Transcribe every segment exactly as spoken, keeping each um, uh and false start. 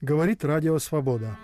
Говорит Радио Свобода.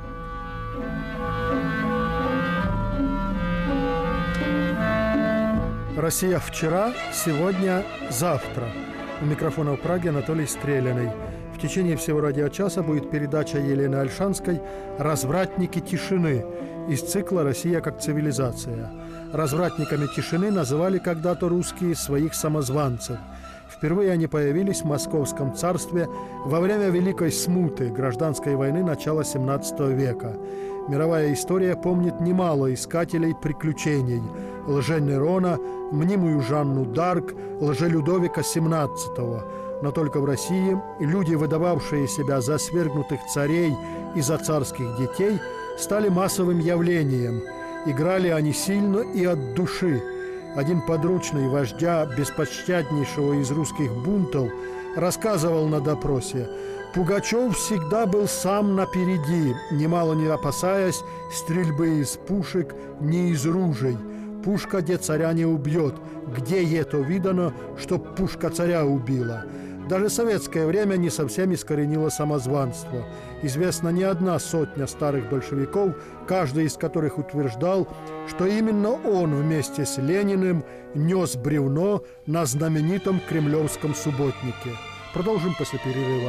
Россия вчера, сегодня, завтра. У микрофона в Праге Анатолий Стреляный. В течение всего радиочаса будет передача Елены Ольшанской «Развратники тишины» из цикла «Россия как цивилизация». Развратниками тишины называли когда-то русские своих самозванцев. Впервые они появились в Московском царстве во время Великой Смуты, гражданской войны начала семнадцатого века. Мировая история помнит немало искателей приключений: лже-Нерона, мнимую Жанну Дарк, лже-Людовика семнадцатого. Но только в России люди, выдававшие себя за свергнутых царей и за царских детей, стали массовым явлением. Играли они сильно и от души. Один подручный вождя беспощаднейшего из русских бунтов рассказывал на допросе: Пугачев всегда был сам напереди, немало не опасаясь стрельбы из пушек, ни из ружей. Пушка де царя не убьет. Где это видано, чтоб пушка царя убила? Даже в советское время не совсем искоренило самозванство. Известна не одна сотня старых большевиков, каждый из которых утверждал, что именно он вместе с Лениным нес бревно на знаменитом кремлевском субботнике. Продолжим после перерыва.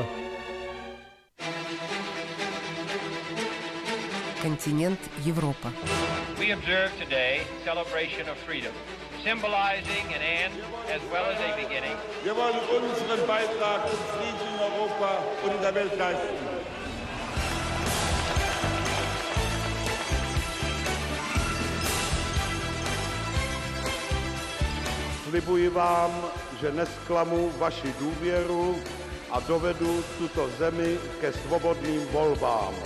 Континент Европа. We observe today celebration of freedom, symbolizing an end as well as a beginning. Wir wollen unseren Beitrag zum Frieden in Europa und in der Welt leisten. Slibuji vám, že nesklamu vaši důvěru a dovedu tuto zemi ke svobodným volbám.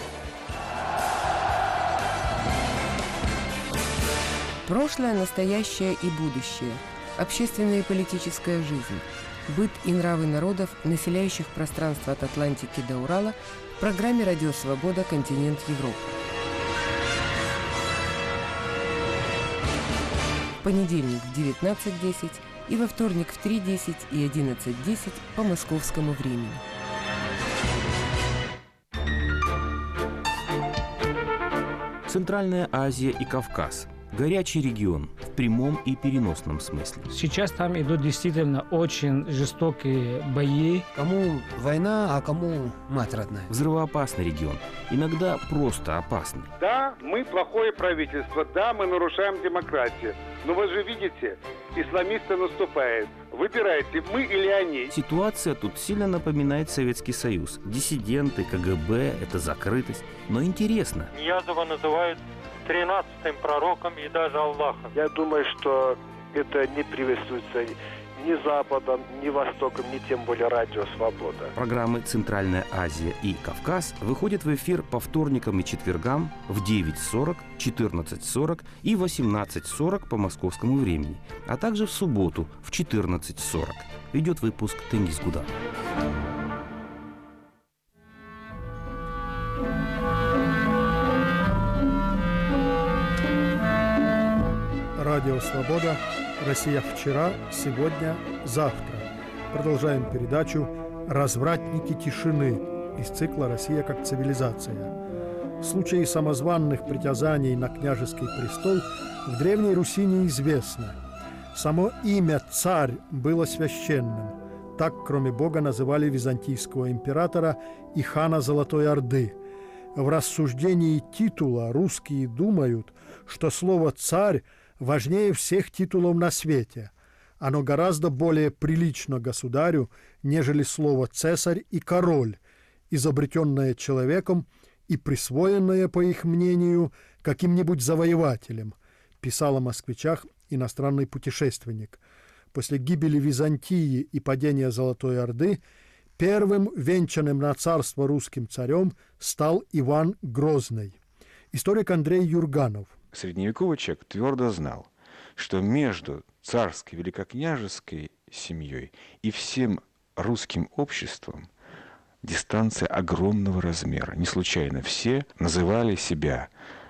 Прошлое, настоящее и будущее. Общественная и политическая жизнь. Быт и нравы народов, населяющих пространство от Атлантики до Урала, в программе «Радио Свобода. Континент Европы». В понедельник в девятнадцать десять и во вторник в три десять и одиннадцать десять по московскому времени. Центральная Азия и Кавказ. Горячий регион в прямом и переносном смысле. Сейчас там идут действительно очень жестокие бои. Кому война, а кому мать родная. Взрывоопасный регион. Иногда просто опасный. Да, мы плохое правительство, да, мы нарушаем демократию. Но вы же видите, исламисты наступают. Выбирайте, мы или они. Ситуация тут сильно напоминает Советский Союз. Диссиденты, КГБ, это закрытость. Но интересно. Ниязова называют тринадцатым пророком и даже Аллахом. Я думаю, что это не приветствуется ни Западом, ни Востоком, ни тем более Радио Свобода. Программы «Центральная Азия» и «Кавказ» выходят в эфир по вторникам и четвергам в девять сорок, четырнадцать сорок и восемнадцать сорок по московскому времени, а также в субботу в четырнадцать сорок. Ведет выпуск Тенгиз Гудан. Радио «Свобода». Россия вчера, сегодня, завтра. Продолжаем передачу «Развратники тишины» из цикла «Россия как цивилизация». Случаи самозванных притязаний на княжеский престол в Древней Руси неизвестны. Само имя «царь» было священным. Так, кроме Бога, называли византийского императора и хана Золотой Орды. В рассуждении титула русские думают, что слово «царь» важнее всех титулов на свете. Оно гораздо более прилично государю, нежели слово «цесарь» и «король», изобретенное человеком и присвоенное, по их мнению, каким-нибудь завоевателем, писал о москвичах иностранный путешественник. После гибели Византии и падения Золотой Орды первым венчанным на царство русским царем стал Иван Грозный. Историк Андрей Юрганов. Средневековый человек твердо знал, что между царской великокняжеской семьей и всем русским обществом дистанция огромного размера. Не случайно все называли себя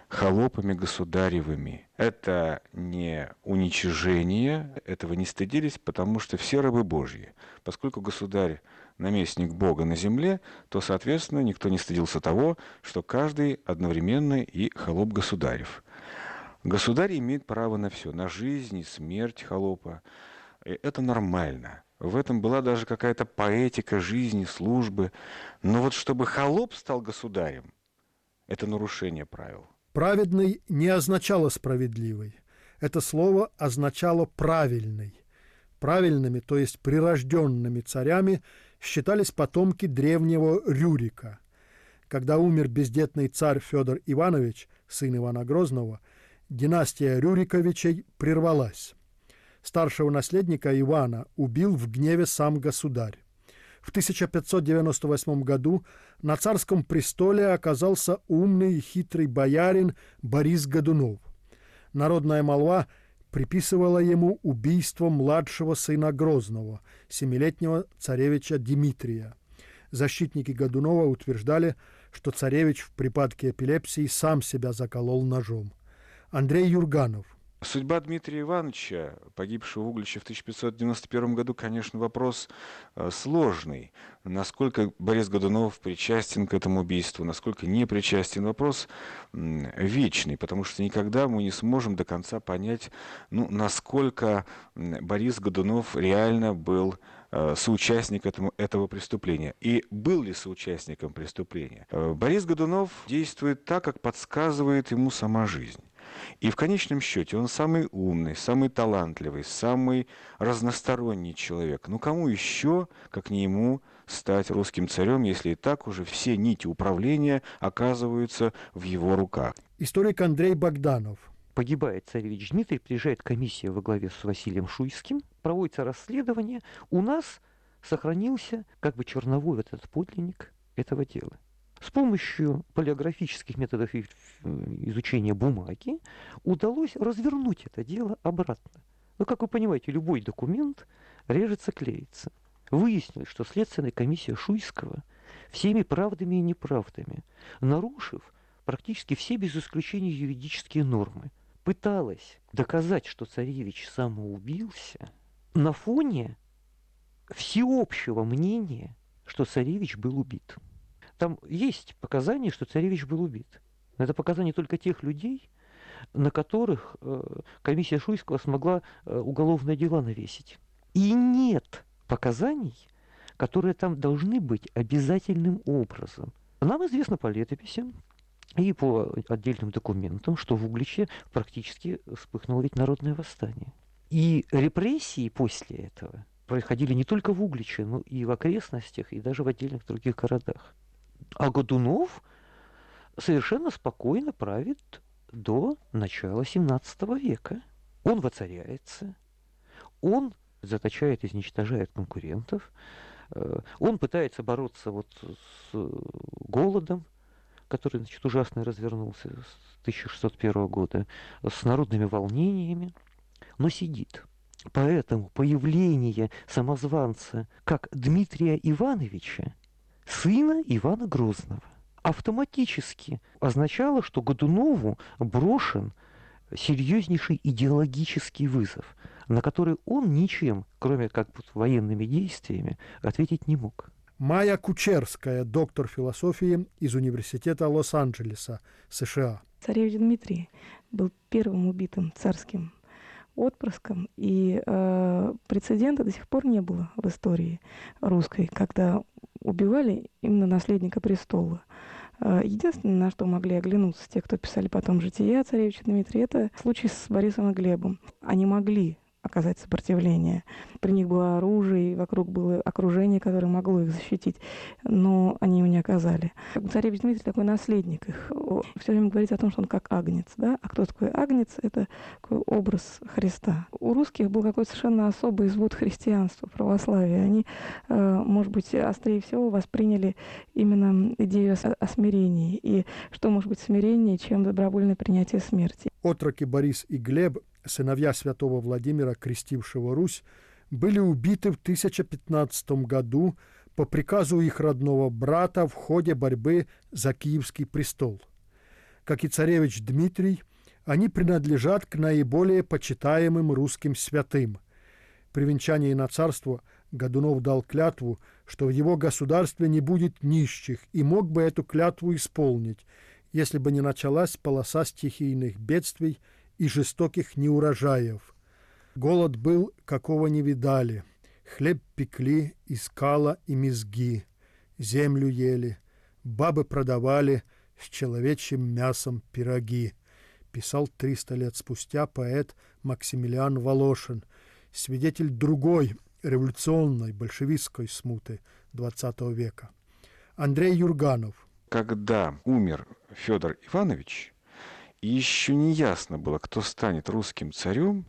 холопами государевыми. Это не уничижение, этого не стыдились, потому что все рабы Божьи. Поскольку государь наместник Бога на земле, то, соответственно, никто не стыдился того, что каждый одновременно и холоп государев. Государь имеет право на все, на жизнь и смерть холопа. И это нормально. В этом была даже какая-то поэтика жизни, службы. Но вот чтобы холоп стал государем, это нарушение правил. Праведный не означало справедливый. Это слово означало правильный. Правильными, то есть прирожденными царями, считались потомки древнего Рюрика. Когда умер бездетный царь Федор Иванович, сын Ивана Грозного, династия Рюриковичей прервалась. Старшего наследника Ивана убил в гневе сам государь. В тысяча пятьсот девяносто восьмом году на царском престоле оказался умный и хитрый боярин Борис Годунов. Народная молва приписывала ему убийство младшего сына Грозного, семилетнего царевича Дмитрия. Защитники Годунова утверждали, что царевич в припадке эпилепсии сам себя заколол ножом. Андрей Юрганов. Судьба Дмитрия Ивановича, погибшего в Угличе в тысяча пятьсот девяносто первом году, конечно, вопрос э, сложный. Насколько Борис Годунов причастен к этому убийству, насколько не причастен, вопрос э, вечный, потому что никогда мы не сможем до конца понять, ну, насколько Борис Годунов реально был э, соучастник этому, этого преступления. И был ли соучастником преступления? Э, Борис Годунов действует так, как подсказывает ему сама жизнь. И в конечном счете он самый умный, самый талантливый, самый разносторонний человек. Ну кому еще, как не ему, стать русским царем, если и так уже все нити управления оказываются в его руках? Историк Андрей Богданов. Погибает царевич Дмитрий, приезжает комиссия во главе с Василием Шуйским, проводится расследование. У нас сохранился как бы черновой вот этот подлинник этого дела. С помощью палеографических методов изучения бумаги удалось развернуть это дело обратно. Но, как вы понимаете, любой документ режется, клеится. Выяснилось, что следственная комиссия Шуйского всеми правдами и неправдами, нарушив практически все без исключения юридические нормы, пыталась доказать, что царевич самоубился на фоне всеобщего мнения, что царевич был убит. Там есть показания, что царевич был убит. Но это показания только тех людей, на которых э, комиссия Шуйского смогла э, уголовное дело навесить. И нет показаний, которые там должны быть обязательным образом. Нам известно по летописям и по отдельным документам, что в Угличе практически вспыхнуло ведь народное восстание. И репрессии после этого происходили не только в Угличе, но и в окрестностях, и даже в отдельных других городах. А Годунов совершенно спокойно правит до начала семнадцатого века. Он воцаряется, он заточает, изничтожает конкурентов, он пытается бороться вот с голодом, который, значит, ужасно развернулся с тысяча шестьсот первого года, с народными волнениями, но сидит. Поэтому появление самозванца как Дмитрия Ивановича, сына Ивана Грозного, автоматически означало, что Годунову брошен серьезнейший идеологический вызов, на который он ничем, кроме как вот военными действиями, ответить не мог. Майя Кучерская, доктор философии из Университета Лос-Анджелеса, США. Царевич Дмитрий был первым убитым царским отпрыском, и э, прецедента до сих пор не было в истории русской, когда убивали именно наследника престола. Э, единственное, на что могли оглянуться те, кто писали потом «Жития» царевича Дмитрия, это случай с Борисом и Глебом. Они могли оказать сопротивление. При них было оружие, вокруг было окружение, которое могло их защитить, но они его не оказали. Царевич Дмитрий такой наследник их. Все время говорится о том, что он как агнец. Да? А кто такой агнец? Это такой образ Христа. У русских был какой-то совершенно особый извод христианства, православия. Они, может быть, острее всего восприняли именно идею о смирении. И что может быть смирение, чем добровольное принятие смерти? Отроки Борис и Глеб, сыновья святого Владимира, крестившего Русь, были убиты в тысяча пятнадцатом году по приказу их родного брата в ходе борьбы за Киевский престол. как и царевич Дмитрий, они принадлежат к наиболее почитаемым русским святым. При венчании на царство Годунов дал клятву, что в его государстве не будет нищих, и мог бы эту клятву исполнить, если бы не началась полоса стихийных бедствий и жестоких неурожаев. Голод был, какого не видали. Хлеб пекли из кала и мезги, землю ели, бабы продавали с человечьим мясом пироги, писал триста лет спустя поэт Максимилиан Волошин, свидетель другой революционной большевистской смуты двадцатого века. Андрей Юрганов. Когда умер Федор Иванович, и еще не ясно было, кто станет русским царем,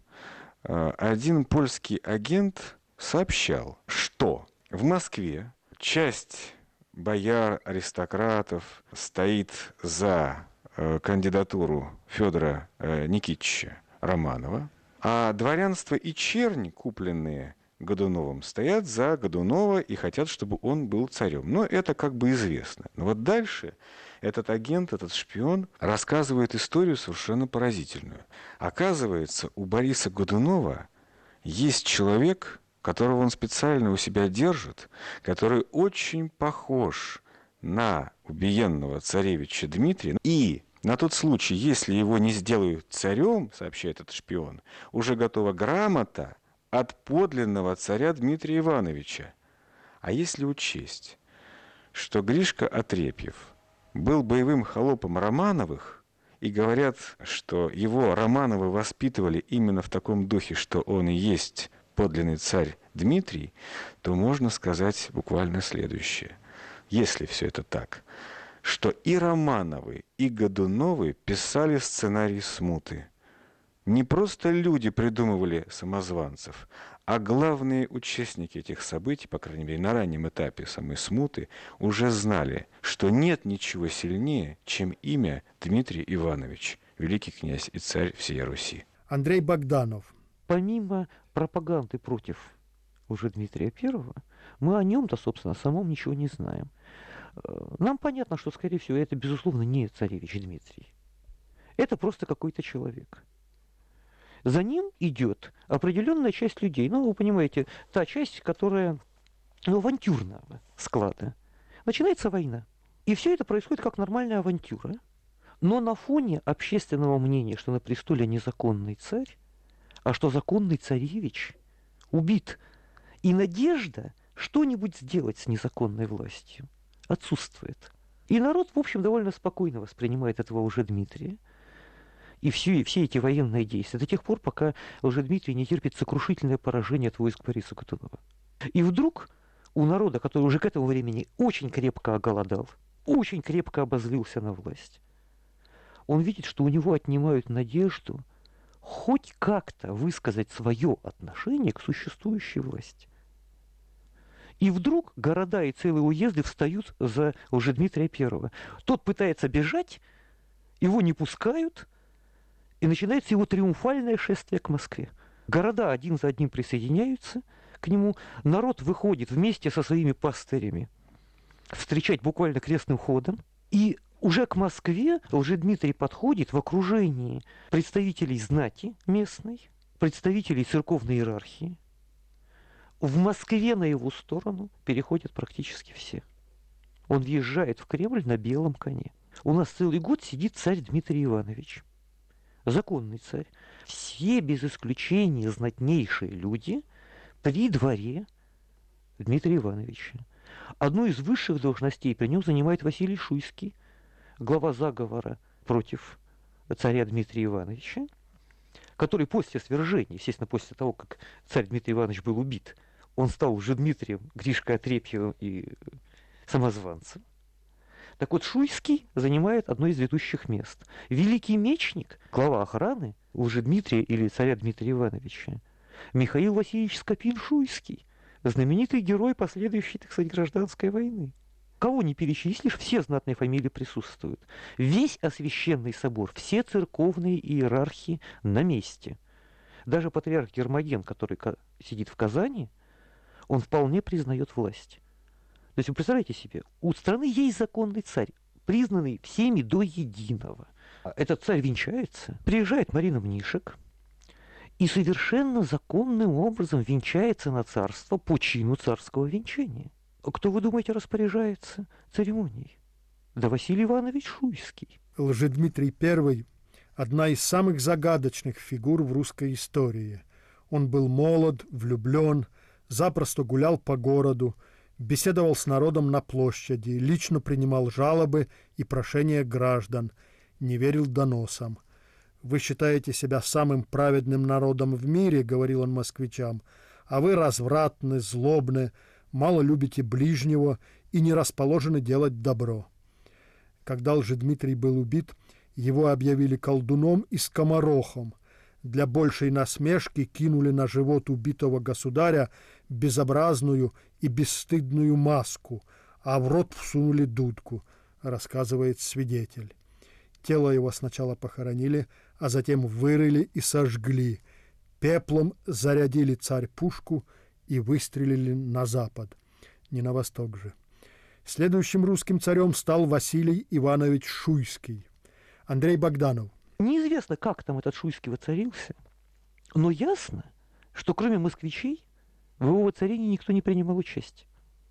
один польский агент сообщал, что в Москве часть бояр, аристократов стоит за кандидатуру Федора Никитича Романова, а дворянство и чернь, купленные Годуновым, стоят за Годунова и хотят, чтобы он был царем. Но это как бы известно. Но вот дальше этот агент, этот шпион рассказывает историю совершенно поразительную. Оказывается, у Бориса Годунова есть человек, которого он специально у себя держит, который очень похож на убиенного царевича Дмитрия. И на тот случай, если его не сделают царем, сообщает этот шпион, уже готова грамота от подлинного царя Дмитрия Ивановича. А если учесть, что Гришка Отрепьев был боевым холопом Романовых, и говорят, что его Романовы воспитывали именно в таком духе, что он и есть подлинный царь Дмитрий, то можно сказать буквально следующее. Если все это так, что и Романовы, и Годуновы писали сценарий смуты. Не просто люди придумывали самозванцев, а главные участники этих событий, по крайней мере, на раннем этапе самой смуты, уже знали, что нет ничего сильнее, чем имя Дмитрий Иванович, великий князь и царь всей Руси. Андрей Богданов. Помимо пропаганды против уже Дмитрия Первого, мы о нем-то, собственно, самом ничего не знаем. Нам понятно, что, скорее всего, это, безусловно, не царевич Дмитрий. Это просто какой-то человек. За ним идет определенная часть людей. Ну, вы понимаете, та часть, которая ну, авантюрного склада. Начинается война. И все это происходит как нормальная авантюра. Но на фоне общественного мнения, что на престоле незаконный царь, а что законный царевич убит. И надежда что-нибудь сделать с незаконной властью отсутствует. И народ, в общем, довольно спокойно воспринимает этого уже Дмитрия. И все, все эти военные действия до тех пор, пока Лжедмитрий не терпит сокрушительное поражение от войск Бориса Годунова. И вдруг у народа, который уже к этому времени очень крепко оголодал, очень крепко обозлился на власть, он видит, что у него отнимают надежду хоть как-то высказать свое отношение к существующей власти. И вдруг города и целые уезды встают за Лжедмитрия Первого. Тот пытается бежать, его не пускают, и начинается его триумфальное шествие к Москве. Города один за одним присоединяются к нему. Народ выходит вместе со своими пастырями встречать буквально крестным ходом. И уже к Москве Лжедмитрий подходит в окружении представителей знати местной, представителей церковной иерархии. В Москве на его сторону переходят практически все. Он въезжает в Кремль на белом коне. У нас целый год сидит царь Дмитрий Иванович. Законный царь. Все без исключения знатнейшие люди при дворе Дмитрия Ивановича. Одну из высших должностей при нем занимает Василий Шуйский, глава заговора против царя Дмитрия Ивановича, который после свержения, естественно, после того, как царь Дмитрий Иванович был убит, он стал уже Дмитрием, Гришкой Отрепьевым и самозванцем. Так вот, Шуйский занимает одно из ведущих мест. Великий мечник, глава охраны Лжедмитрия или царя Дмитрия Ивановича, Михаил Васильевич Скопин-Шуйский, знаменитый герой последующей, так сказать, гражданской войны. Кого не перечислишь, все знатные фамилии присутствуют. Весь Освященный собор, все церковные иерархи на месте. Даже патриарх Гермоген, который сидит в Казани, он вполне признает власть. То есть вы представляете себе, у страны есть законный царь, признанный всеми до единого. этот царь венчается, приезжает Марина Мнишек и совершенно законным образом венчается на царство по чину царского венчания. Кто, вы думаете, распоряжается церемонией? Да Василий Иванович Шуйский. Лжедмитрий I – одна из самых загадочных фигур в русской истории. Он был молод, влюблен, запросто гулял по городу, беседовал с народом на площади, лично принимал жалобы и прошения граждан, не верил доносам. «Вы считаете себя самым праведным народом в мире, — говорил он москвичам, — а вы развратны, злобны, мало любите ближнего и не расположены делать добро». Когда Лжедмитрий был убит, его объявили колдуном и скоморохом. Для большей насмешки кинули на живот убитого государя безобразную и бесстыдную маску, а в рот всунули дудку, рассказывает свидетель. Тело его сначала похоронили, а затем вырыли и сожгли. Пеплом зарядили царь-пушку и выстрелили на запад, не на восток же. Следующим русским царем стал Василий Иванович Шуйский. Андрей Богданов. Неизвестно, как там этот Шуйский воцарился, но ясно, что кроме москвичей в его воцарении никто не принимал участия.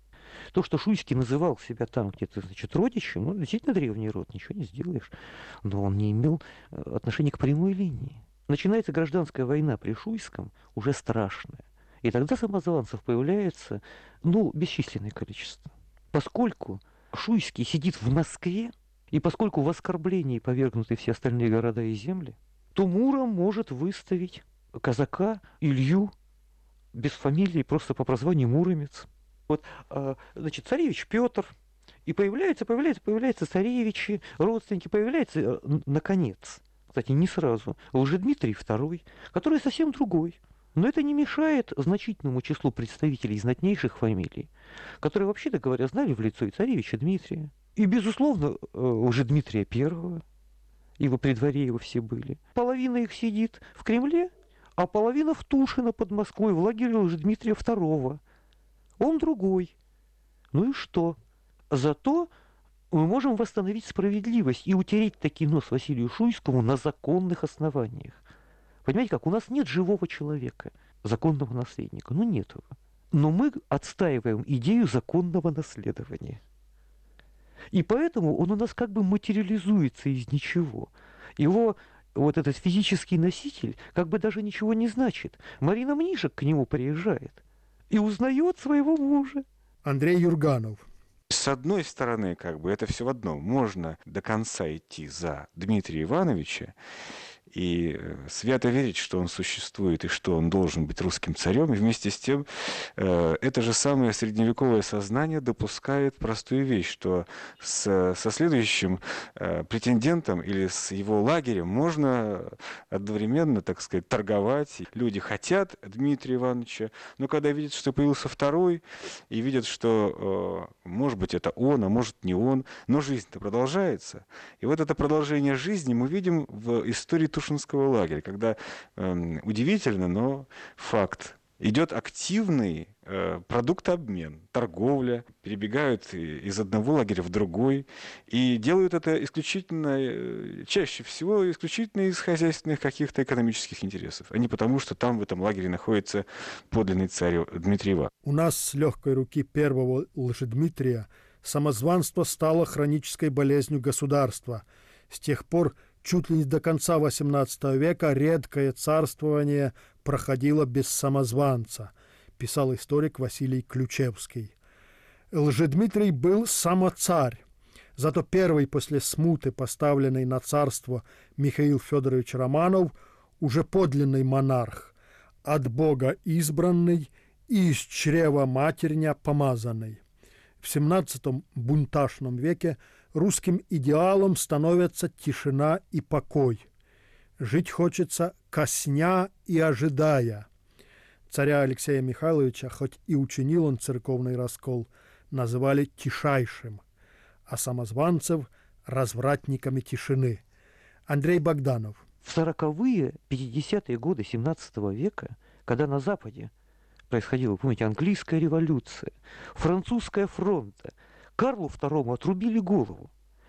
То, что Шуйский называл себя там где-то, значит, родичем, ну, действительно древний род, ничего не сделаешь, но он не имел отношения к прямой линии. Начинается гражданская война при Шуйском, уже страшная. И тогда самозванцев появляется, ну, бесчисленное количество. Поскольку Шуйский сидит в Москве, и поскольку в оскорблении повергнуты все остальные города и земли, то Муром может выставить казака Илью без фамилии, просто по прозванию Муромец. Вот, значит, царевич Петр, и появляются, появляются, появляются царевичи, родственники, появляются, наконец, кстати, не сразу, Лжедмитрий второй, который совсем другой. Но это не мешает значительному числу представителей знатнейших фамилий, которые, вообще-то говоря, знали в лицо и царевича Дмитрия, и, безусловно, Лжедмитрия Первого, ибо при дворе его все были. Половина их сидит в Кремле, а половина в Тушино под Москвой, в лагере Лжедмитрия Второго. Он другой. Ну и что? Зато мы можем восстановить справедливость и утереть таки нос Василию Шуйскому на законных основаниях. Понимаете, как у нас нет живого человека, законного наследника. Ну, нет его. Но мы отстаиваем идею законного наследования. И поэтому он у нас как бы материализуется из ничего. Его вот этот физический носитель как бы даже ничего не значит. Марина Мнишек к нему приезжает и узнает своего мужа. Андрей Юрганов. С одной стороны, как бы это все в одном. Можно до конца идти за Дмитрия Ивановича и свято верить, что он существует и что он должен быть русским царем. И вместе с тем э, это же самое средневековое сознание допускает простую вещь, что с, со следующим э, претендентом или с его лагерем можно одновременно, так сказать, торговать. Люди хотят Дмитрия Ивановича, но когда видят, что появился второй, и видят, что, э, может быть, это он, а может, не он, но жизнь-то продолжается. И вот это продолжение жизни мы видим в истории Тушинского лагеря, когда э, удивительно, но факт. Идет активный э, продуктообмен, торговля, перебегают из одного лагеря в другой, и делают это исключительно, э, чаще всего исключительно из хозяйственных каких-то экономических интересов, а не потому, что там в этом лагере находится подлинный царь Дмитрий Иванович. У нас с легкой руки первого Лжедмитрия самозванство стало хронической болезнью государства. С тех пор чуть ли не до конца восемнадцатого века редкое царствование проходило без самозванца, писал историк Василий Ключевский. Лжедмитрий был самоцарь, зато первый после смуты, поставленный на царство Михаил Федорович Романов, уже подлинный монарх, от Бога избранный и из чрева матерня помазанный. В семнадцатом бунтажном веке русским идеалом становятся тишина и покой. Жить хочется косня и ожидая. Царя Алексея Михайловича, хоть и учинил он церковный раскол, называли тишайшим, а самозванцев – развратниками тишины. Андрей Богданов. В сороковые, пятидесятые годы семнадцатого века, когда на Западе происходила, помните, английская революция, французская фронта, Карлу второму отрубили голову.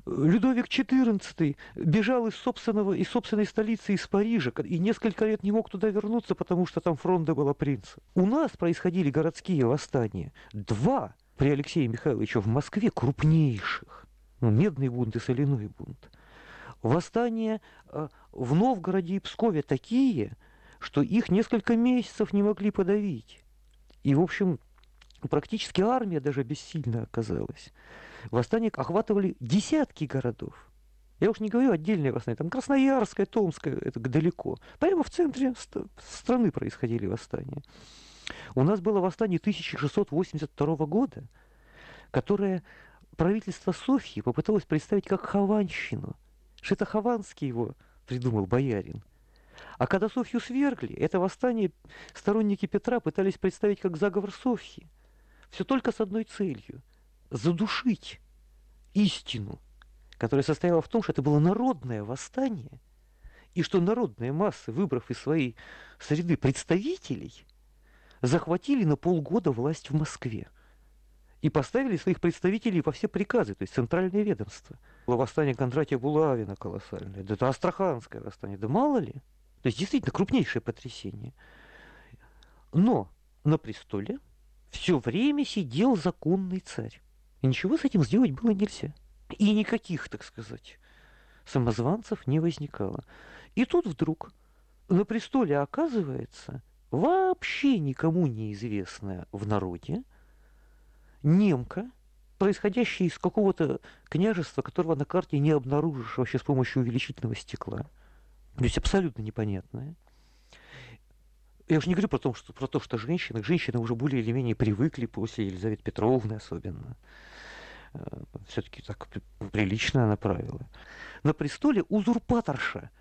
Людовик четырнадцатый бежал из, собственного, из собственной столицы, из Парижа, и несколько лет не мог туда вернуться, потому что там фронта была принца. У нас происходили городские восстания. Два при Алексее Михайловиче в Москве крупнейших. Ну, Медный бунт и Соляной бунт. Восстания э, в Новгороде и Пскове такие, что их несколько месяцев не могли подавить. И, в общем, практически армия даже бессильна оказалась. Восстания охватывали десятки городов. Я уж не говорю отдельные восстания. Там Красноярское, Томское, это далеко. Прямо в центре страны происходили восстания. У нас было восстание тысяча шестьсот восемьдесят второго года, которое правительство Софьи попыталось представить как хованщину. Что это Хованский его придумал боярин. А когда Софью свергли, это восстание сторонники Петра пытались представить как заговор Софьи. Все только с одной целью – задушить истину, которая состояла в том, что это было народное восстание, и что народные массы, выбрав из своей среды представителей, захватили на полгода власть в Москве и поставили своих представителей во все приказы, то есть центральные ведомства. Было восстание Кондратия Булавина колоссальное, да это Астраханское восстание, да мало ли. То есть действительно крупнейшее потрясение. Но на престоле все время сидел законный царь. И ничего с этим сделать было нельзя. И никаких, так сказать, самозванцев не возникало. И тут вдруг на престоле оказывается вообще никому неизвестная в народе немка, происходящая из какого-то княжества, которого на карте не обнаружишь вообще с помощью увеличительного стекла. То есть абсолютно непонятная. Я уже не говорю про то, что, про то, что женщины, женщины уже более или менее привыкли после Елизаветы Петровны особенно. Все-таки так прилично она правила. На престоле узурпаторша.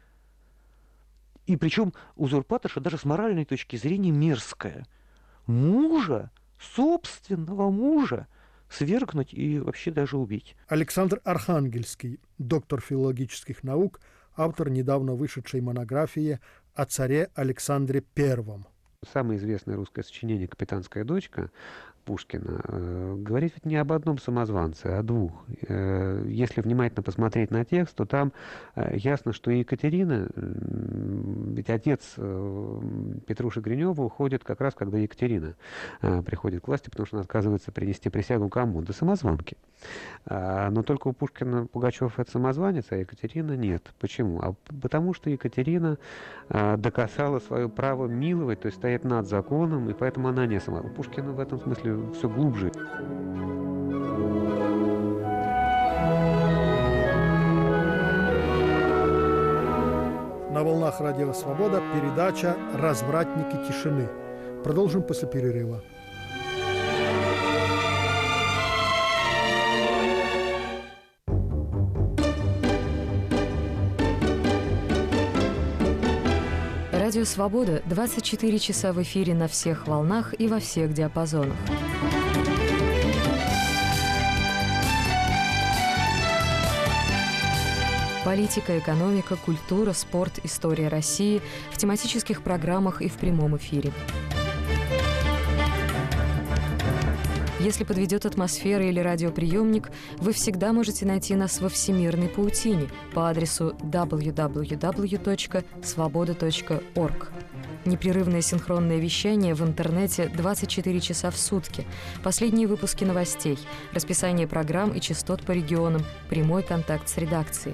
И причем узурпаторша даже с моральной точки зрения мерзкая. Мужа, собственного мужа, свергнуть и вообще даже убить. Александр Архангельский, доктор филологических наук, автор недавно вышедшей монографии о царе Александре Первом. Самое известное русское сочинение «Капитанская дочка» Пушкина э, говорит ведь не об одном самозванце, а о двух. Э, если внимательно посмотреть на текст, то там э, ясно, что Екатерина, э, ведь отец э, Петруши Гринева уходит как раз, когда Екатерина э, приходит к власти, потому что она отказывается принести присягу кому? Да самозванке. А, но только у Пушкина Пугачев это самозванец, а Екатерина нет. Почему? А потому что Екатерина э, доказала свое право миловать, то есть стоять над законом, и поэтому она не сама. У Пушкина в этом смысле все глубже. На волнах Радио Свобода передача «Развратники тишины». Продолжим после перерыва. Радио «Свобода» двадцать четыре часа в эфире на всех волнах и во всех диапазонах. Политика, экономика, культура, спорт, история России в тематических программах и в прямом эфире. Если подведет атмосфера или радиоприемник, вы всегда можете найти нас во всемирной паутине по адресу дабл ю дабл ю дабл ю точка свобода точка орг. Непрерывное синхронное вещание в интернете двадцать четыре часа в сутки, последние выпуски новостей, расписание программ и частот по регионам, прямой контакт с редакцией.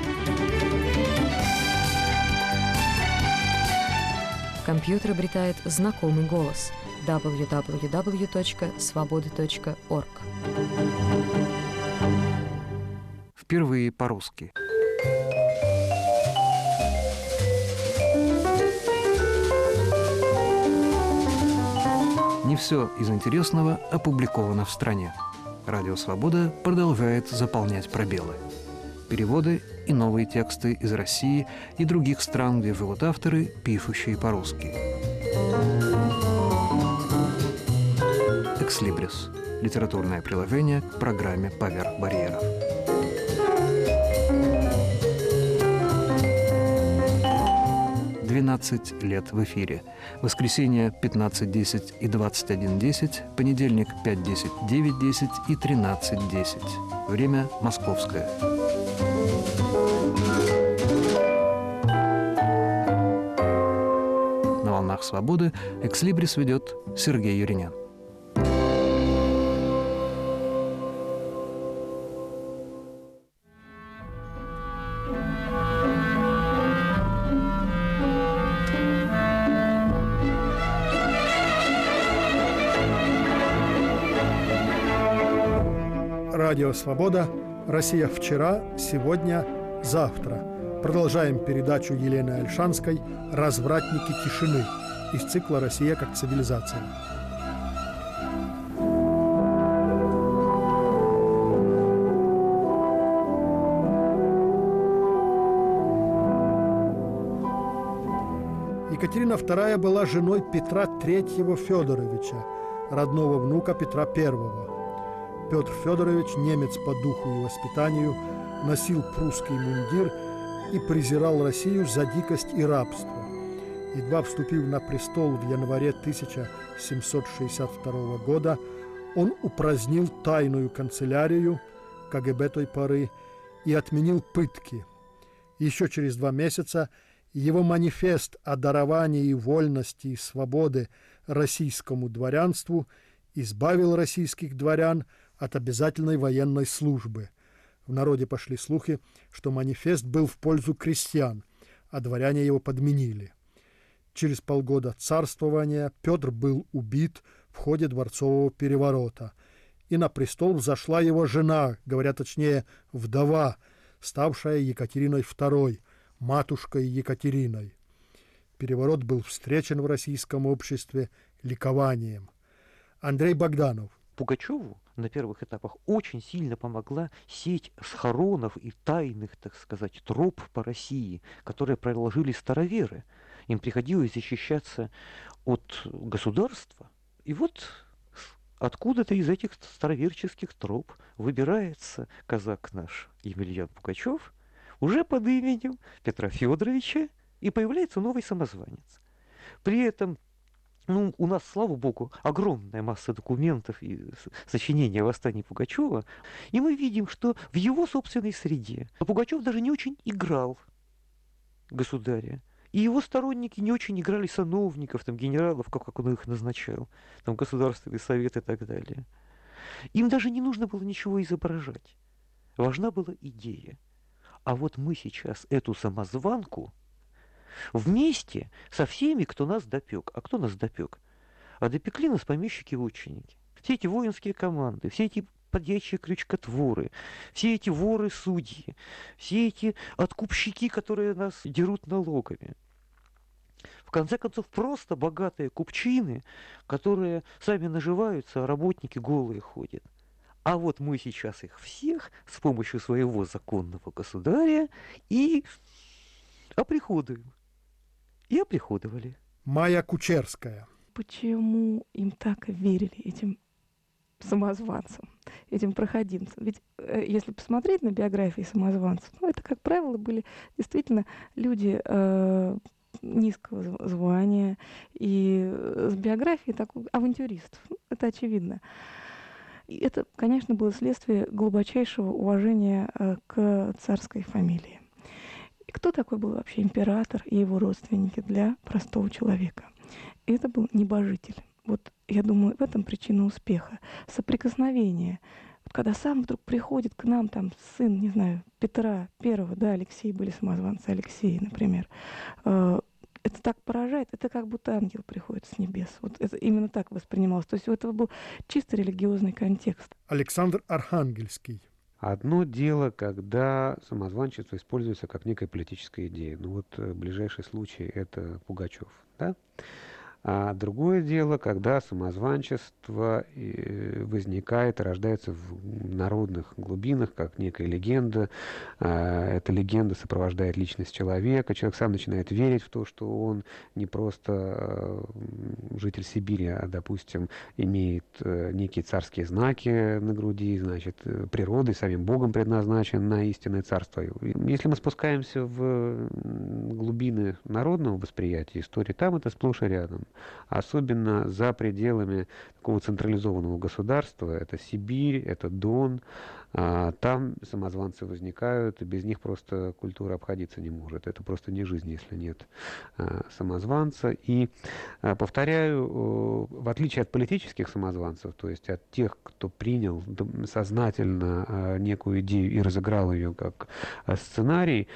Компьютер обретает знакомый голос – дабл ю дабл ю дабл ю точка свобода точка орг. Впервые по-русски. Не все из интересного опубликовано в стране. Радио «Свобода» продолжает заполнять пробелы. Переводы и новые тексты из России и других стран, где живут авторы, пишущие по-русски. «Экслибрис» – литературное приложение к программе «Поверх барьеров». двенадцать лет в эфире. Воскресенье пятнадцать десять и двадцать один десять, понедельник пять десять, девять десять и тринадцать десять. Время московское. На волнах свободы «Экслибрис» ведет Сергей Юринян. Радио «Свобода». Россия вчера, сегодня, завтра. Продолжаем передачу Елены Ольшанской «Развратники тишины» из цикла «Россия как цивилизация». Екатерина вторая была женой Петра третьего Федоровича, родного внука Петра первого. Петр Федорович, немец по духу и воспитанию, носил прусский мундир и презирал Россию за дикость и рабство. Едва вступив на престол в январе тысяча семьсот шестьдесят второго года, он упразднил тайную канцелярию ка гэ бэ той поры и отменил пытки. Еще через два месяца его манифест о даровании вольности и свободы российскому дворянству избавил российских дворян от обязательной военной службы. В народе пошли слухи, что манифест был в пользу крестьян, а дворяне его подменили. Через полгода царствования Петр был убит в ходе дворцового переворота, и на престол взошла его жена, говоря точнее, вдова, ставшая Екатериной второй, матушкой Екатериной. Переворот был встречен в российском обществе ликованием. Андрей Богданов. Пугачеву на первых этапах очень сильно помогла сеть схоронов и тайных, так сказать, троп по России, которые проложили староверы. Им приходилось защищаться от государства. И вот откуда-то из этих староверческих троп выбирается казак наш Емельян Пугачев уже под именем Петра Федоровича, и появляется новый самозванец. При этом Ну, у нас, слава богу, огромная масса документов и сочинений о восстании Пугачева, и мы видим, что в его собственной среде Пугачев даже не очень играл государя, и его сторонники не очень играли сановников, там, генералов, как, как он их назначал, там, Государственный совет и так далее. Им даже не нужно было ничего изображать. Важна была идея. А вот мы сейчас эту самозванку вместе со всеми, кто нас допек. А кто нас допек? А допекли нас помещики-вотчинники. Все эти воинские команды, все эти подьячие крючкотворы, все эти воры-судьи, все эти откупщики, которые нас дерут налогами. В конце концов, просто богатые купчины, которые сами наживаются, а работники голые ходят. А вот мы сейчас их всех с помощью своего законного государя и оприходуем. И оприходовали. Майя Кучерская. Почему им так верили, этим самозванцам, этим проходимцам? Ведь э, если посмотреть на биографии самозванцев, ну, это, как правило, были действительно люди э, низкого звания и с биографией такой авантюристов. Это очевидно. И это, конечно, было следствие глубочайшего уважения э, к царской фамилии. И кто такой был вообще император и его родственники для простого человека? И это был небожитель. Вот, я думаю, в этом причина успеха. Соприкосновение. Вот когда сам вдруг приходит к нам там сын, не знаю, Петра Первого, да, Алексей, были самозванцы Алексеи, например. Э, это так поражает, это как будто ангел приходит с небес. Вот это именно так воспринималось. То есть у этого был чисто религиозный контекст. Александр Архангельский. Одно дело, когда самозванчество используется как некая политическая идея. Ну вот ближайший случай — это Пугачев. Да? А другое дело, когда самозванчество возникает и рождается в народных глубинах, как некая легенда. Эта легенда сопровождает личность человека. Человек сам начинает верить в то, что он не просто житель Сибири, а, допустим, имеет некие царские знаки на груди, значит, природой, самим Богом предназначен на истинное царство. Если мы спускаемся в глубины народного восприятия истории, там это сплошь и рядом. Особенно за пределами такого централизованного государства. Это Сибирь, это Дон. Там самозванцы возникают, и без них просто культура обходиться не может. Это просто не жизнь, если нет самозванца. И, повторяю, в отличие от политических самозванцев, то есть от тех, кто принял сознательно некую идею и разыграл ее как сценарий,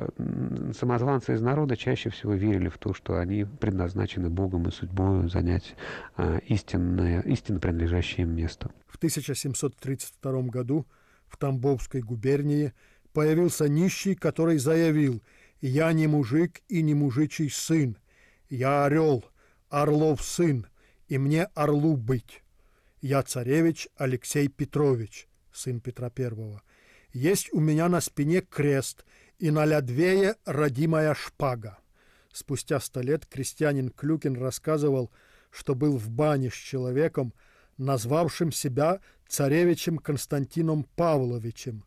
самозванцы из народа чаще всего верили в то, что они предназначены Богом и судьбой занять истинное, истинно принадлежащее им место. В тысяча семьсот тридцать втором году в Тамбовской губернии появился нищий, который заявил: «Я не мужик и не мужичий сын, я орел, орлов сын, и мне орлу быть. Я царевич Алексей Петрович, сын Петра Первого. Есть у меня на спине крест, и на лядвее родимая шпага». Спустя сто лет крестьянин Клюкин рассказывал, что был в бане с человеком, назвавшим себя царевичем Константином Павловичем,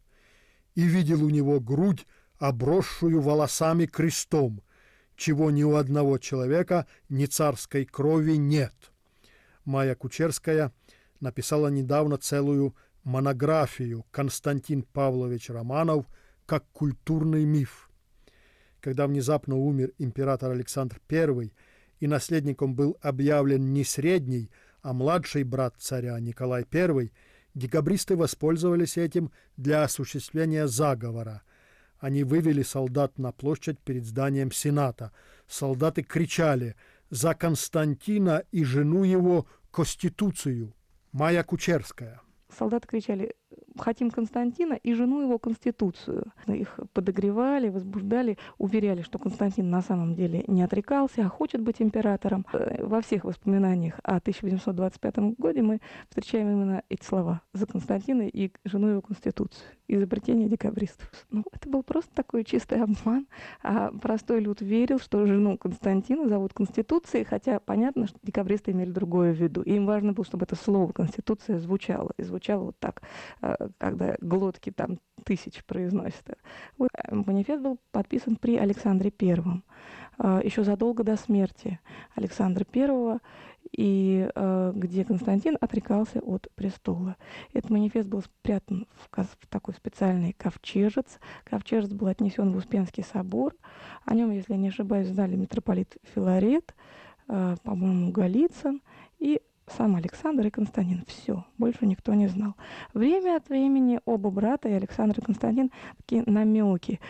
и видел у него грудь, обросшую волосами крестом, чего ни у одного человека ни царской крови нет. Майя Кучерская написала недавно целую монографию «Константин Павлович Романов как культурный миф». Когда внезапно умер император Александр Первый, и наследником был объявлен не средний, а младший брат царя Николай Первый, декабристы воспользовались этим для осуществления заговора. Они вывели солдат на площадь перед зданием Сената. Солдаты кричали: «За Константина и жену его Конституцию!» Майя Кучерская. Солдаты кричали: «Хотим Константина и жену его Конституцию». Их подогревали, возбуждали, уверяли, что Константин на самом деле не отрекался, а хочет быть императором. Во всех воспоминаниях о тысяча восемьсот двадцать пятом году мы встречаем именно эти слова: «За Константина и жену его Конституцию». Изобретение декабристов. Ну, это был просто такой чистый обман. А простой люд верил, что жену Константина зовут Конституцией, хотя понятно, что декабристы имели другое в виду. И им важно было, чтобы это слово «Конституция» звучало. И звучало вот так, когда глотки там тысяч произносят. Вот. Манифест был подписан при Александре Первом, еще задолго до смерти Александра Первого, и э, где Константин отрекался от престола. Этот манифест был спрятан в, в такой специальный ковчежец. Ковчежец был отнесен в Успенский собор. О нем, если я не ошибаюсь, знали митрополит Филарет, э, по-моему, Голицын и сам Александр и Константин. Все, больше никто не знал. Время от времени оба брата, и Александр и Константин, такие намеки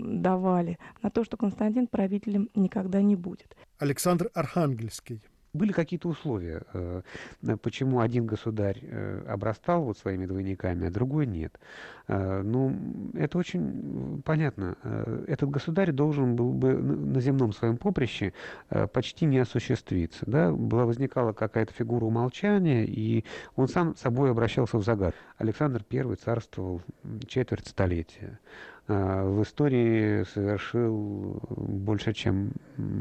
давали на то, что Константин правителем никогда не будет. Александр Архангельский. Были какие-то условия, почему один государь обрастал вот своими двойниками, а другой нет. Ну, это очень понятно. Этот государь должен был бы на земном своем поприще почти не осуществиться. Да? Была, возникала какая-то фигура умолчания, и он сам собой обращался в загадку. Александр Первый царствовал четверть столетия. В истории совершил больше, чем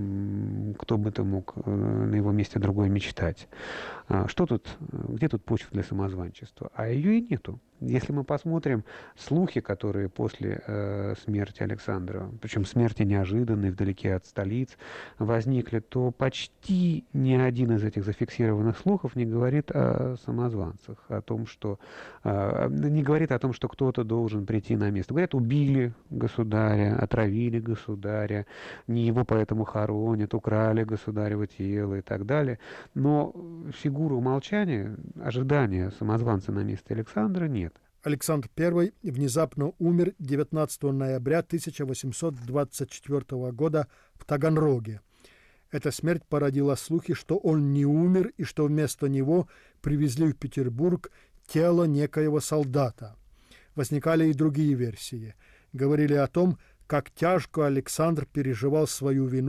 кто бы то мог на его месте другой мечтать. Что тут, где тут почва для самозванчества? А ее и нету. Если мы посмотрим слухи, которые после э, смерти Александра, причем смерти неожиданной, вдалеке от столиц, возникли, то почти ни один из этих зафиксированных слухов не говорит о самозванцах, о том, что э, не говорит о том, что кто-то должен прийти на место. Говорят, убили государя, отравили государя, не его поэтому хоронят, украли государево тело и так далее. Но фигура умолчания, ожидания самозванца на месте Александра нет. Александр Первый внезапно умер девятнадцатого ноября тысяча восемьсот двадцать четвёртого года в Таганроге. Эта смерть породила слухи, что он не умер и что вместо него привезли в Петербург тело некоего солдата. Возникали и другие версии. Говорили о том, как тяжко Александр переживал свою вину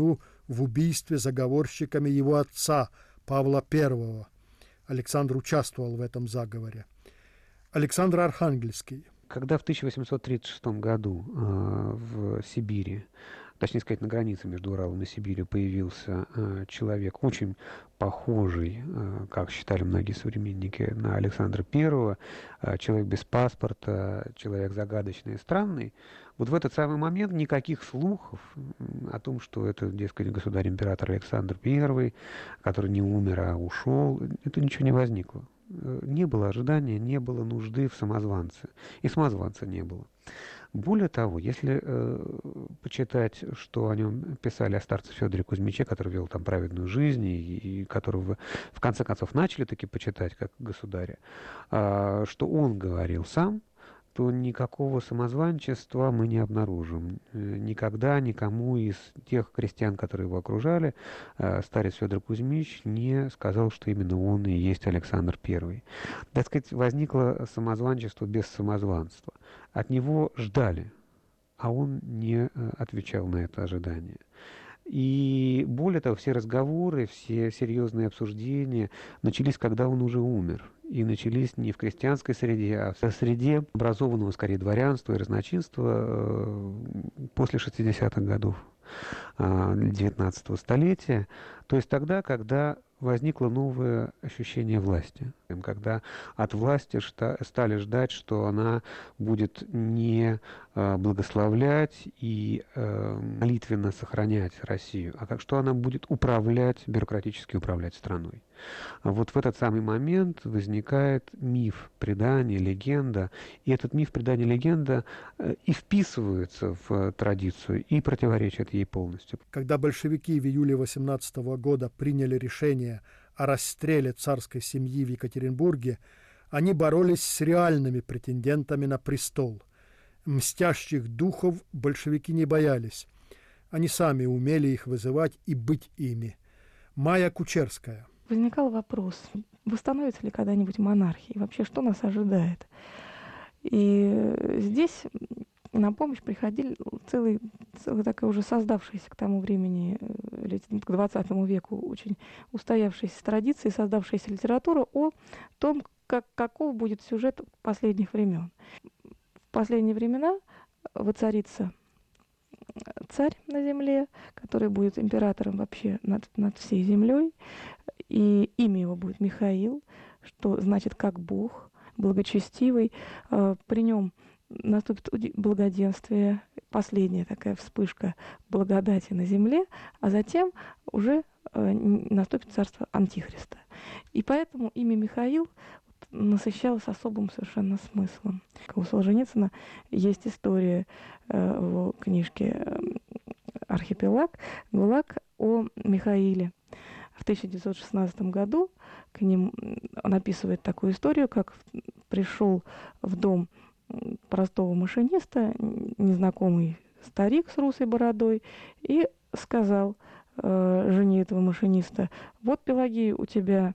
в убийстве заговорщиками его отца Павла Первого. Александр участвовал в этом заговоре. Александр Архангельский. Когда в тысяча восемьсот тридцать шестом году э, в Сибири, точнее сказать, на границе между Уралом и Сибирью появился э, человек, очень похожий, э, как считали многие современники, на Александра Первого, э, человек без паспорта, человек загадочный и странный, вот в этот самый момент никаких слухов о том, что это, дескать, государь-император Александр Первый, который не умер, а ушел, это ничего не возникло. Не было ожидания, не было нужды в самозванце. И самозванца не было. Более того, если э, почитать, что о нем писали о старце Федоре Кузьмиче, который вел там праведную жизнь, и, и которого в конце концов начали таки почитать как государя, э, что он говорил сам, то никакого самозванчества мы не обнаружим. Никогда никому из тех крестьян, которые его окружали, старец Федор Кузьмич не сказал, что именно он и есть Александр Первый. Так сказать, возникло самозванчество без самозванства. От него ждали, а он не отвечал на это ожидание. И более того, все разговоры, все серьезные обсуждения начались, когда он уже умер. И начались не в крестьянской среде, а в среде образованного, скорее, дворянства и разночинства после шестидесятых годов девятнадцатого столетия. То есть тогда, когда возникло новое ощущение власти, когда от власти стали ждать, что она будет не благословлять и молитвенно сохранять Россию, а как что она будет управлять, бюрократически управлять страной. Вот в этот самый момент возникает миф, предание, легенда, и этот миф, предание, легенда и вписываются в традицию, и противоречат ей полностью. Когда большевики в июле восемнадцатого года приняли решение о расстреле царской семьи в Екатеринбурге, они боролись с реальными претендентами на престол. Мстящих духов большевики не боялись. Они сами умели их вызывать и быть ими. Майя Кучерская. Возникал вопрос, восстановится ли когда-нибудь монархия, и вообще, что нас ожидает. И здесь на помощь приходили целый, целый такая уже создавшаяся к тому времени, к двадцатому веку, очень устоявшаяся традиция, создавшаяся литература о том, как, каков будет сюжет последних времен. В последние времена воцарится царь на земле, который будет императором вообще над, над всей землей, и имя его будет Михаил, что значит как Бог, благочестивый. При нем наступит благоденствие, последняя такая вспышка благодати на земле, а затем уже наступит царство Антихриста. И поэтому имя Михаил насыщалось особым совершенно смыслом. У Солженицына есть история э, в книжке «Архипелаг», ГУЛАГ о Михаиле. В тысяча девятьсот шестнадцатом году к ним он описывает такую историю, как пришел в дом простого машиниста незнакомый старик с русой бородой и сказал э, жене этого машиниста: «Вот, Пелагея, у тебя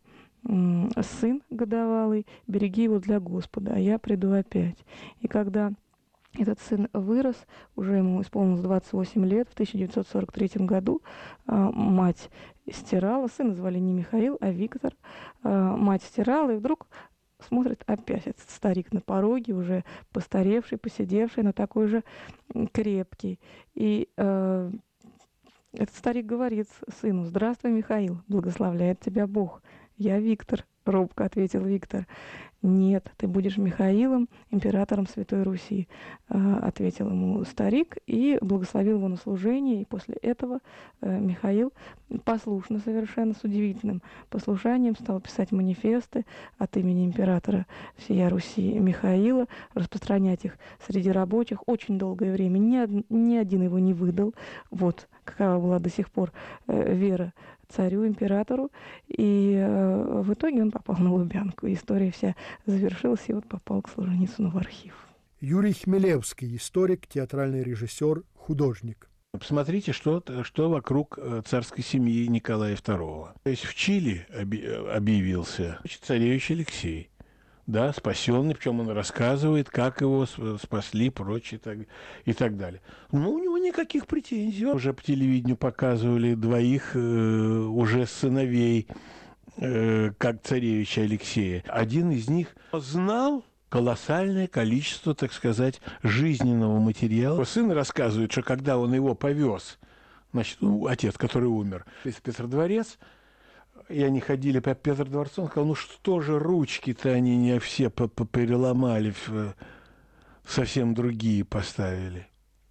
сын годовалый, береги его для Господа, а я приду опять». И когда этот сын вырос, уже ему исполнилось двадцать восемь лет, в тысяча девятьсот сорок третьем году мать стирала, сына звали не Михаил, а Виктор, мать стирала, и вдруг смотрит опять этот старик на пороге, уже постаревший, посидевший, но такой же крепкий. И э, этот старик говорит сыну: «Здравствуй, Михаил, благословляет тебя Бог». «Я Виктор», — робко ответил Виктор. «Нет, ты будешь Михаилом, императором Святой Руси», — ответил ему старик и благословил его на служение. И после этого Михаил послушно совершенно, с удивительным послушанием стал писать манифесты от имени императора всея Руси Михаила, распространять их среди рабочих очень долгое время. Ни, ни один его не выдал. Вот какова была до сих пор вера царю, императору, и э, в итоге он попал на Лубянку. История вся завершилась, и вот попал к Солженицыну в архив. Юрий Хмелевский, историк, театральный режиссер, художник. Посмотрите, что, что вокруг царской семьи Николая второго. То есть в Чили объявился царевич Алексей. да, спасенный, причем он рассказывает, как его спасли, прочее, так, и так далее. Ну, у него никаких претензий. Уже по телевидению показывали двоих э, уже сыновей, э, как царевича Алексея. Один из них знал колоссальное количество, так сказать, жизненного материала. Сын рассказывает, что когда он его повез, значит, ну, отец, который умер, в Петродворец, и они ходили по Петродворцу, он сказал, ну что же ручки-то они не все переломали, совсем другие поставили.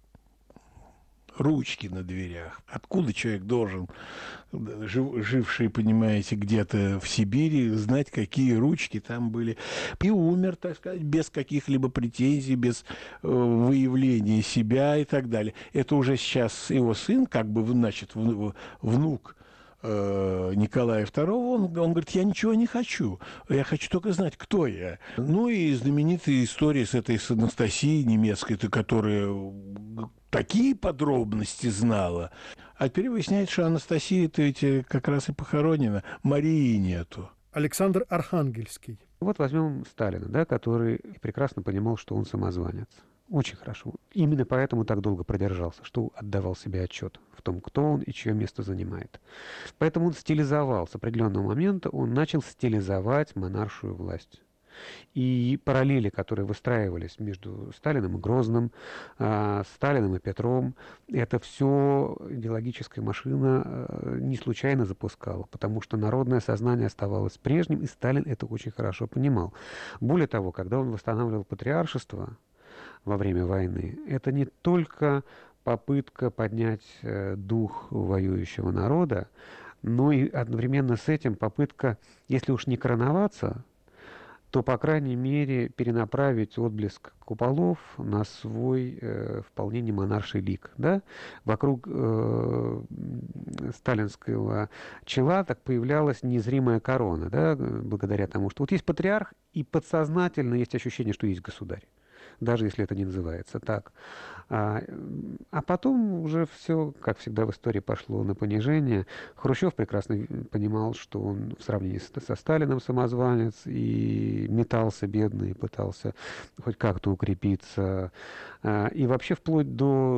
Ручки на дверях. Откуда человек должен, жив, живший, понимаете, где-то в Сибири, знать, какие ручки там были? И умер, так сказать, без каких-либо претензий, без э, выявления себя и так далее. Это уже сейчас его сын, как бы, значит, внук Николая второго, он, он говорит, я ничего не хочу, я хочу только знать, кто я. Ну и знаменитая история с этой с Анастасией немецкой, которая такие подробности знала. А теперь выясняется, что Анастасия-то ведь как раз и похоронена, Марии нету. Александр Архангельский. Вот возьмем Сталина, да, который прекрасно понимал, что он самозванец. Очень хорошо. Именно поэтому так долго продержался, что отдавал себе отчет в том, кто он и чье место занимает. Поэтому он стилизовал. С определенного момента он начал стилизовать монаршую власть. И параллели, которые выстраивались между Сталиным и Грозным, э, Сталиным и Петром, это все идеологическая машина э, не случайно запускала, потому что народное сознание оставалось прежним, и Сталин это очень хорошо понимал. Более того, когда он восстанавливал патриаршество во время войны, это не только попытка поднять э, дух воюющего народа, но и одновременно с этим попытка, если уж не короноваться, то, по крайней мере, перенаправить отблеск куполов на свой э, вполне не монарший лик. Да? Вокруг э, сталинского чела так появлялась незримая корона, да? Благодаря тому, что вот есть патриарх, и подсознательно есть ощущение, что есть государь, даже если это не называется так. А, а потом уже все, как всегда в истории, пошло на понижение. Хрущев прекрасно понимал, что он в сравнении со Сталиным самозванец, и метался бедный, пытался хоть как-то укрепиться. И вообще вплоть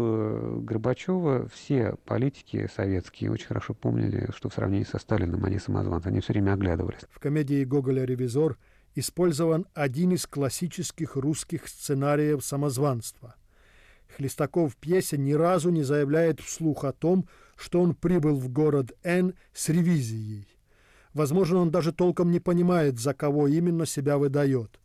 до Горбачева все политики советские очень хорошо помнили, что в сравнении со Сталиным они самозванцы. Они все время оглядывались. В комедии Гоголя «Ревизор» использован один из классических русских сценариев самозванства. Хлестаков в пьесе ни разу не заявляет вслух о том, что он прибыл в город Н с ревизией. Возможно, он даже толком не понимает, за кого именно себя выдает.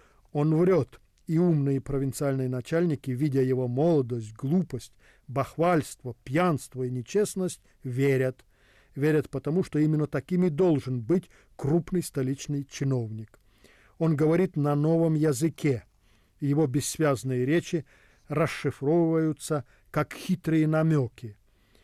Он врет, и умные провинциальные начальники, видя его молодость, глупость, бахвальство, пьянство и нечестность, верят. Верят потому, что именно таким и должен быть крупный столичный чиновник. Он говорит на новом языке. Его бессвязные речи расшифровываются как хитрые намеки.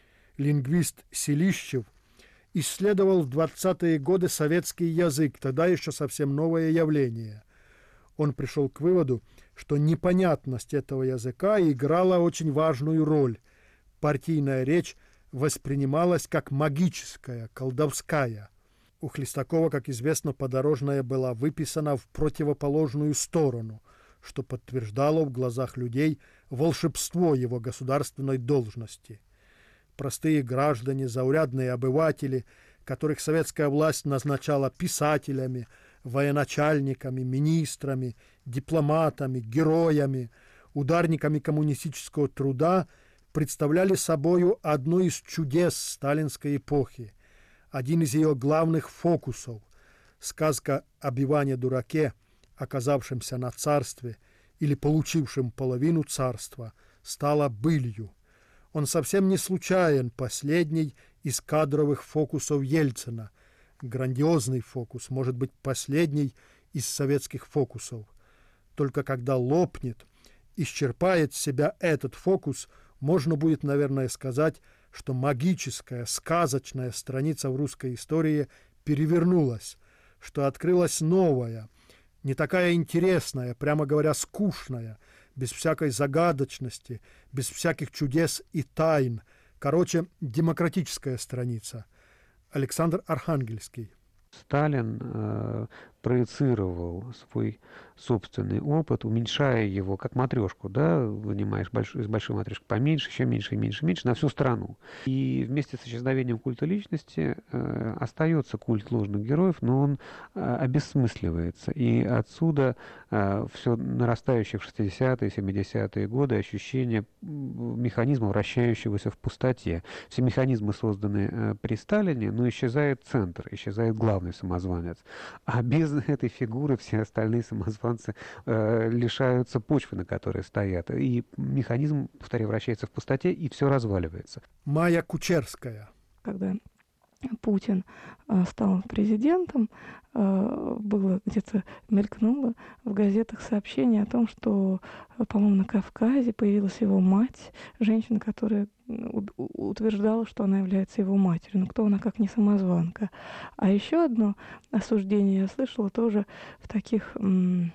Лингвист Селищев исследовал в двадцатые годы советский язык, тогда еще совсем новое явление. Он пришел к выводу, что непонятность этого языка играла очень важную роль. Партийная речь воспринималась как магическая, колдовская. У Хлестакова, как известно, подорожная была выписана в противоположную сторону, что подтверждало в глазах людей волшебство его государственной должности. Простые граждане, заурядные обыватели, которых советская власть назначала писателями, военачальниками, министрами, дипломатами, героями, ударниками коммунистического труда, представляли собою одно из чудес сталинской эпохи, один из ее главных фокусов. Сказка об Иване-дураке, оказавшемся на царстве или получившем половину царства, стала былью. Он совсем не случайен последний из кадровых фокусов Ельцина. Грандиозный фокус, может быть, последний из советских фокусов. Только когда лопнет, исчерпает себя этот фокус, можно будет, наверное, сказать, что магическая, сказочная страница в русской истории перевернулась, что открылась новая, не такая интересная, прямо говоря, скучная, без всякой загадочности, без всяких чудес и тайн. Короче, демократическая страница. Александр Архангельский. Сталин э, проецировал свой собственный опыт, уменьшая его, как матрешку, да, вынимаешь больш, из большой матрешки поменьше, еще меньше, меньше, меньше, на всю страну. И вместе с исчезновением культа личности э, остается культ ложных героев, но он э, обессмысливается. И отсюда э, все нарастающее в шестидесятые, семидесятые годы ощущение механизма, вращающегося в пустоте. Все механизмы созданы э, при Сталине, но исчезает центр, исчезает главный самозванец. А без этой фигуры все остальные самозванцы э, лишаются почвы, на которой стоят. И механизм, повторяю, вращается в пустоте, и все разваливается. Майя Кучерская. Когда Путин э, стал президентом, э, было где-то мелькнуло в газетах сообщение о том, что, э, по-моему, на Кавказе появилась его мать, женщина, которая утверждала, что она является его матерью. Но кто она, как не самозванка? А еще одно осуждение я слышала тоже в таких м-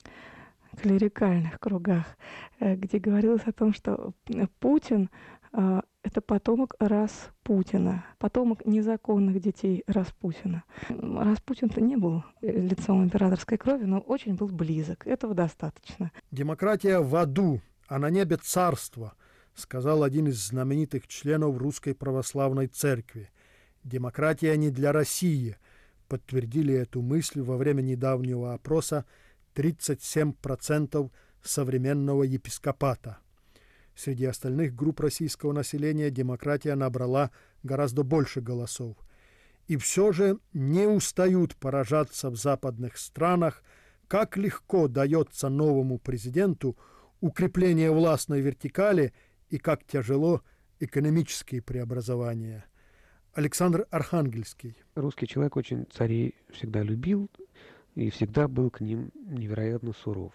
клерикальных кругах, э, где говорилось о том, что Путин э, это потомок Распутина, потомок незаконных детей Распутина. Распутин-то не был лицом императорской крови, но очень был близок. Этого достаточно. «Демократия в аду, а на небе царство», сказал один из знаменитых членов Русской Православной Церкви. «Демократия не для России», подтвердили эту мысль во время недавнего опроса тридцать семь процентов современного епископата. Среди остальных групп российского населения демократия набрала гораздо больше голосов. И все же не устают поражаться в западных странах, как легко дается новому президенту укрепление властной вертикали и как тяжело экономические преобразования. Александр Архангельский. Русский человек очень царей всегда любил и всегда был к ним невероятно суров.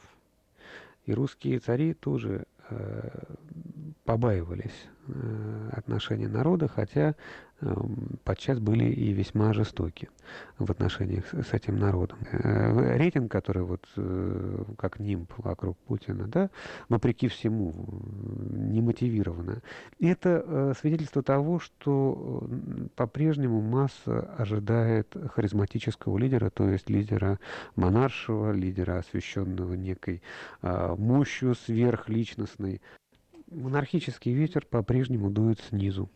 И русские цари тоже э, побаивались э, отношения народа, хотя э, подчас были и весьма жестоки в отношениях с, с этим народом. Э, рейтинг, который вот э, как нимб вокруг Путина, да, вопреки всему, немотивированно, это э, свидетельство того, что по-прежнему масса ожидает харизматического лидера, то есть лидера монаршего, лидера, освященного некой э, мощью сверхличностной. Монархический ветер по-прежнему дует снизу,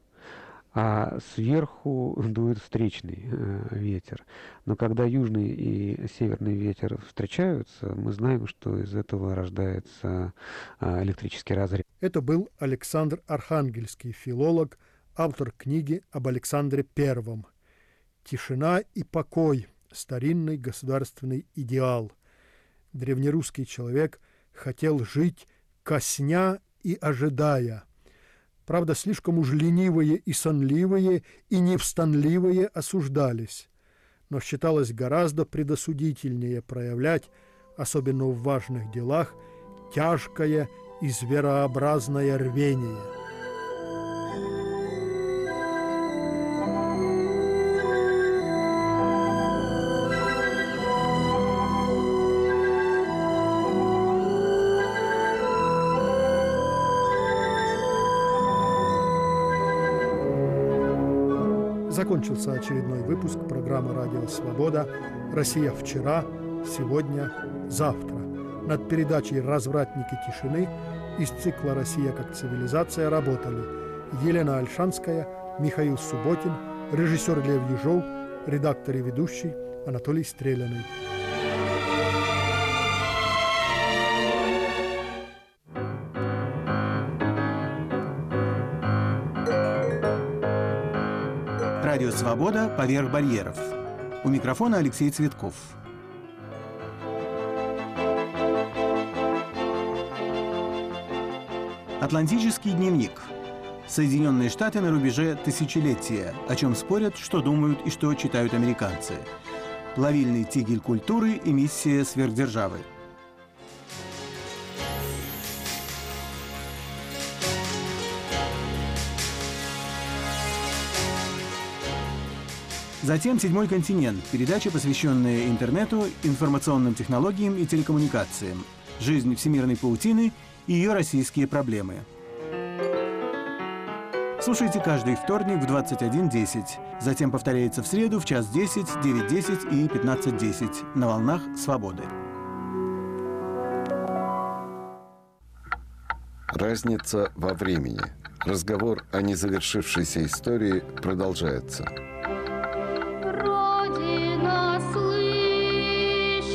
а сверху дует встречный э, ветер. Но когда южный и северный ветер встречаются, мы знаем, что из этого рождается э, электрический разряд. Это был Александр Архангельский, филолог, автор книги об Александре Первом. «Тишина и покой. Старинный государственный идеал». Древнерусский человек хотел жить косня и ожидая. Правда, слишком уж ленивые и сонливые и невстанливые осуждались, но считалось гораздо предосудительнее проявлять, особенно в важных делах, тяжкое и зверообразное рвение. Закончился очередной выпуск программы «Радио Свобода. Россия вчера, сегодня, завтра». Над передачей «Развратники тишины» из цикла «Россия как цивилизация» работали Елена Ольшанская, Михаил Субботин, режиссер Лев Ежов, редактор и ведущий Анатолий Стреляный. Радио «Свобода. Поверх барьеров». У микрофона Алексей Цветков. Атлантический дневник. Соединенные Штаты на рубеже тысячелетия. О чем спорят, что думают и что читают американцы. Плавильный тигель культуры и миссия сверхдержавы. Затем «Седьмой континент» – передача, посвященная интернету, информационным технологиям и телекоммуникациям, жизнь всемирной паутины и ее российские проблемы. Слушайте каждый вторник в двадцать один десять. Затем повторяется в среду в час десять, девять десять и пятнадцать десять на волнах «Свободы». Разница во времени. Разговор о незавершившейся истории продолжается. Родина слышит,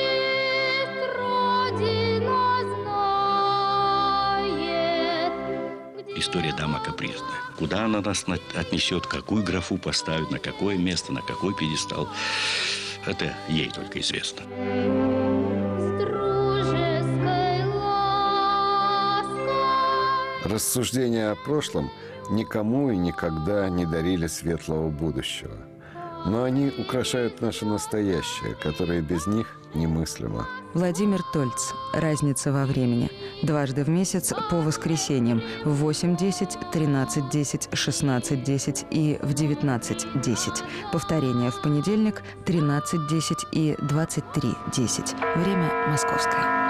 Родина знает. История дама капризная. Куда она нас отнесет, какую графу поставит, на какое место, на какой пьедестал, это ей только известно. Рассуждения о прошлом никому и никогда не дарили светлого будущего. Но они украшают наше настоящее, которое без них немыслимо. Владимир Тольц. «Разница во времени». Дважды в месяц по воскресеньям в восемь десять, тринадцать десять, шестнадцать десять и в девятнадцать десять. Повторение в понедельник тринадцать десять и двадцать три десять. Время московское.